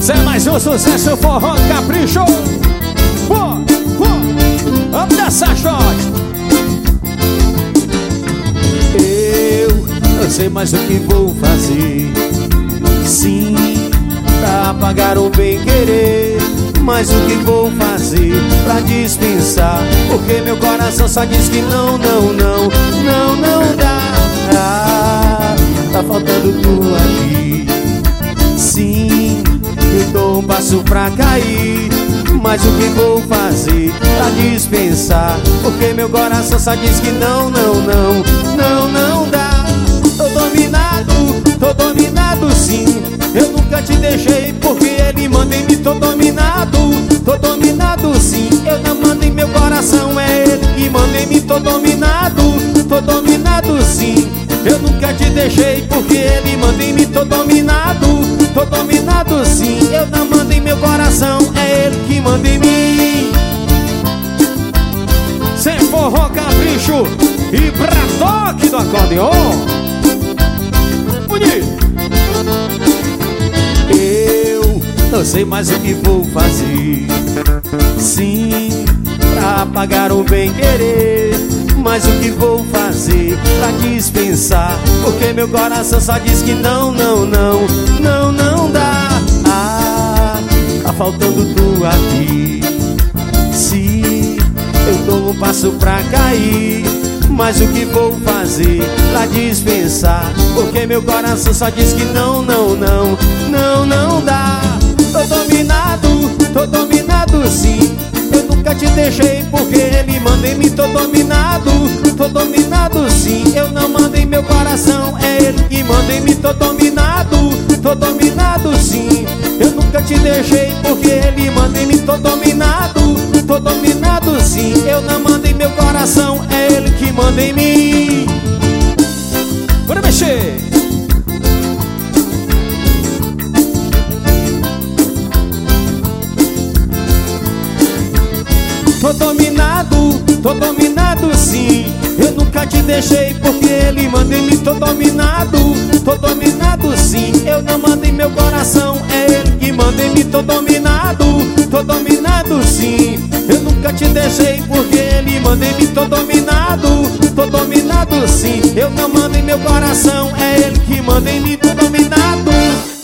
Cê é mais um sucesso, forró capricho. Vamos nessa shot. Eu não sei mais o que vou fazer. Sim, pra apagar o bem querer. Mas o que vou fazer pra dispensar? Porque meu coração só diz que não, não, não, não, não dá. Tá faltando tu aqui. Sim, eu dou um passo pra cair. Mas o que vou fazer pra dispensar? Porque meu coração só diz que não, não, não, não, não dá. Tô dominado sim. Eu nunca te deixei porque ele manda em mim. Tô dominado sim. Eu não mando em meu coração, é ele que manda em mim. Tô dominado sim. Eu nunca te deixei porque ele manda em mim. Tô dominado sim. Eu não mando em meu coração, é ele que manda em mim. Sem forró capricho e pra toque do acordeon. Bonito. Eu não sei mais o que vou fazer. Sim, pra apagar o bem querer. Mas o que vou fazer pra dispensar? Porque meu coração só diz que não, não, não, não, não dá. Tá faltando tu aqui. Sim, eu dou um passo pra cair. Mas o que vou fazer pra dispensar? Porque meu coração só diz que não, não, não, não, não dá. Tô dominado sim. Eu nunca te deixei porque ele manda em mim. Tô dominado sim. Eu não mando em meu coração, é ele que manda em mim. Tô dominado sim. Eu nunca te deixei porque ele manda em mim. Tô dominado sim. Eu não mando em meu coração, é ele que manda em mim. Bora mexer. Tô dominado sim. Eu nunca te deixei porque ele manda em mim. Tô dominado sim. Eu não mando em meu coração, é ele que manda em mim. Tô dominado sim. Eu nunca te deixei porque ele manda em mim. Tô dominado sim. Eu não mando em meu coração, é ele que manda em mim. Tô dominado.